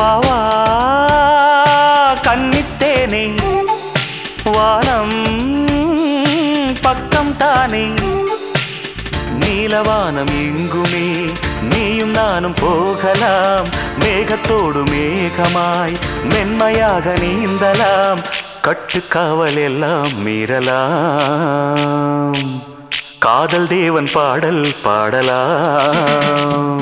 வா கன்னித்தேனே வானம் பக்கம் தானே நீலவானம் எங்குமே நீயும் நானும் போகலாம் மேகத்தோடு மேகமாய் மென்மையாக நீந்தலாம் கட்டுக்காவல் எல்லாம் மீறலாம் காதல் தேவன் பாடல் பாடலாம்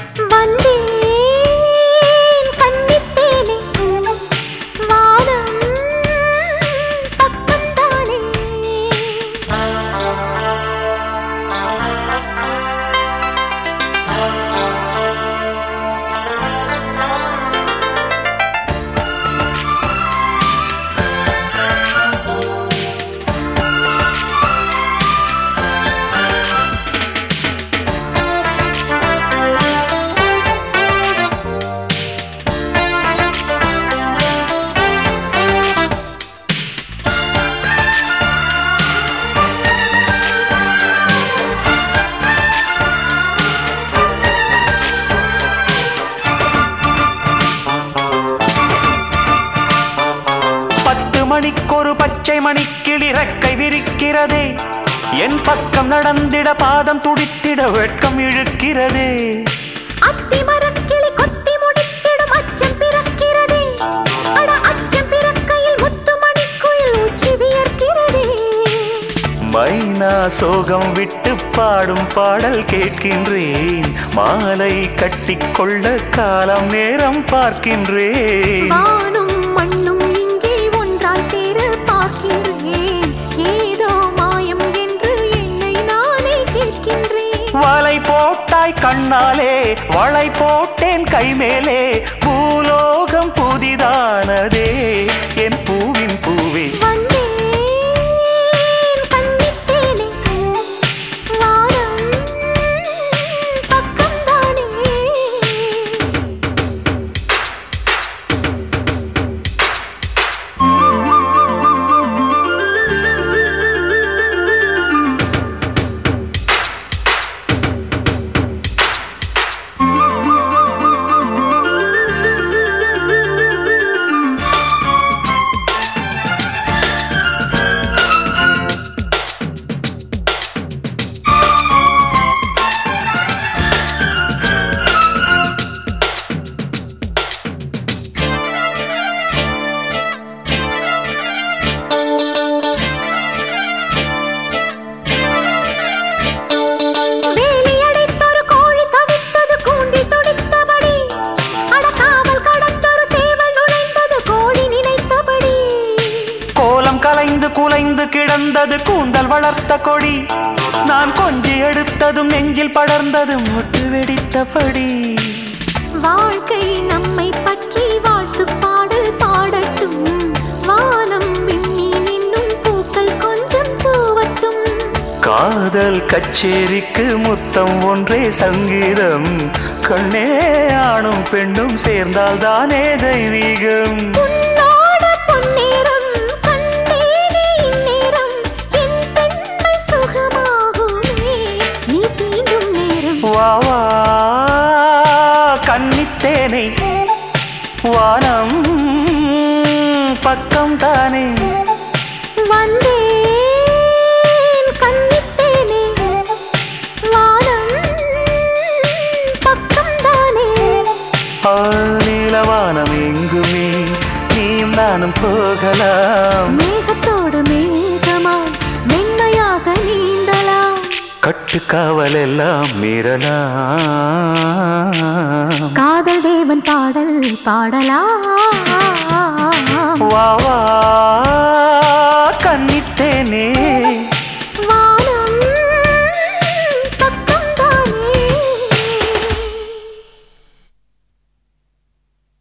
மணிக்கொரு பச்சை மணிக்கிளி ரெக்கை விரிக்கிறதே என் பக்கம் நடந்திட பாதம் துடித்திட வெட்கம் இழுக்கிறதே அத்தி மரக்கிளி கொத்தி முடித்திடும் அச்சம் பிறக்கிறதே அட அச்சம் பிறக்கையில் முத்து மணிக்குயில் உச்சி வியர்க்கிறதே மைனா சோகம் விட்டு பாடும் பாடல் கேட்கின்றேன் மாலை கட்டிக்கொள்ள காலம் நேரம் பார்க்கின்றேன் வானும் மண்ணும் சேர பார்க்கின்றேன் ஏதோ மாயம் என்று என்னை நானே கேட்கின்றேன் வலை போட்டாய் கண்ணாலே வளை போட்டேன் கைமேலே பூலோகம் புதிதானதே என் பூவின் பூவே கலைந்து குலைந்து கிடந்தது கூந்தல் வளர்த்த கொடி நான் கொஞ்சி எடுத்ததும் நெஞ்சில் படர்ந்தது முட்டு வெடித்தபடி வாழ்க்கை நம்மை பற்றி வாழ்த்து பாடல் பாடட்டும் வானம் விண்மீன் என்னும் பூக்கள் கொஞ்சம் பூவட்டும் காதல் கச்சேரிக்கு முத்தம் ஒன்றே சங்கீதம் கண்ணே ஆணும் பெண்ணும் சேர்ந்தால் தானே தெய்வீகம் வா வா கன்னித்தேனே வானம் பக்கம் தானே வந்தேன் கன்னித்தேனே வானம் பக்கம் தானே நீலவானம் எங்குமே நீயும் நானும் போகலாம் மேகத்தோடு மேகமாய் மென்மையாக நீந்தலாம் கட்டுக்காவல் எல்லாம் மீறலாம் காதல் தேவன் பாடல் பாடலாம் வா வா கன்னித்தேனே